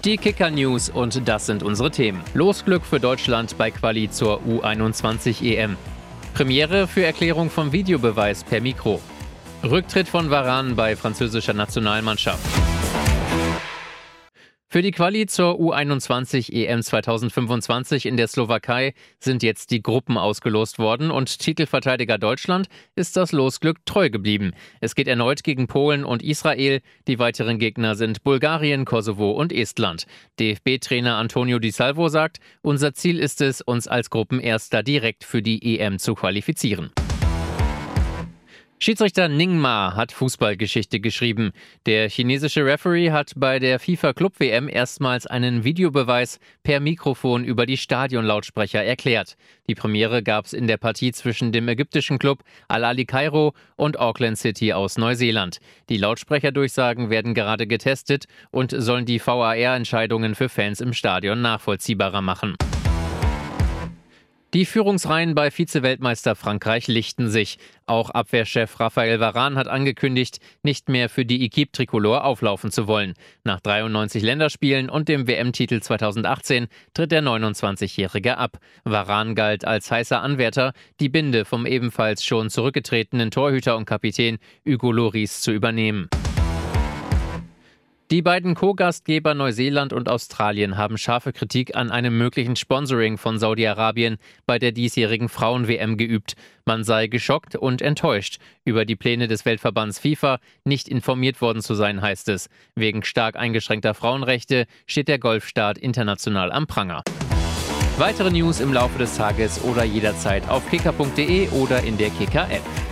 Die Kicker-News und das sind unsere Themen. Losglück für Deutschland bei Quali zur U21-EM. Premiere für Erklärung vom Videobeweis per Mikro. Rücktritt von Varane bei französischer Nationalmannschaft. Für die Quali zur U21-EM 2025 in der Slowakei sind jetzt die Gruppen ausgelost worden und Titelverteidiger Deutschland ist das Losglück treu geblieben. Es geht erneut gegen Polen und Israel. Die weiteren Gegner sind Bulgarien, Kosovo und Estland. DFB-Trainer Antonio Di Salvo sagt, unser Ziel ist es, uns als Gruppenerster direkt für die EM zu qualifizieren. Schiedsrichter Ning Ma hat Fußballgeschichte geschrieben. Der chinesische Referee hat bei der FIFA-Club-WM erstmals einen Videobeweis per Mikrofon über die Stadionlautsprecher erklärt. Die Premiere gab es in der Partie zwischen dem ägyptischen Club Al-Ahli Kairo und Auckland City aus Neuseeland. Die Lautsprecherdurchsagen werden gerade getestet und sollen die VAR-Entscheidungen für Fans im Stadion nachvollziehbarer machen. Die Führungsreihen bei Vize-Weltmeister Frankreich lichten sich. Auch Abwehrchef Raphael Varane hat angekündigt, nicht mehr für die Équipe Tricolore auflaufen zu wollen. Nach 93 Länderspielen und dem WM-Titel 2018 tritt der 29-Jährige ab. Varane galt als heißer Anwärter, die Binde vom ebenfalls schon zurückgetretenen Torhüter und Kapitän Hugo Lloris zu übernehmen. Die beiden Co-Gastgeber Neuseeland und Australien haben scharfe Kritik an einem möglichen Sponsoring von Saudi-Arabien bei der diesjährigen Frauen-WM geübt. Man sei geschockt und enttäuscht. Über die Pläne des Weltverbands FIFA nicht informiert worden zu sein, heißt es. Wegen stark eingeschränkter Frauenrechte steht der Golfstaat international am Pranger. Weitere News im Laufe des Tages oder jederzeit auf kicker.de oder in der Kicker-App.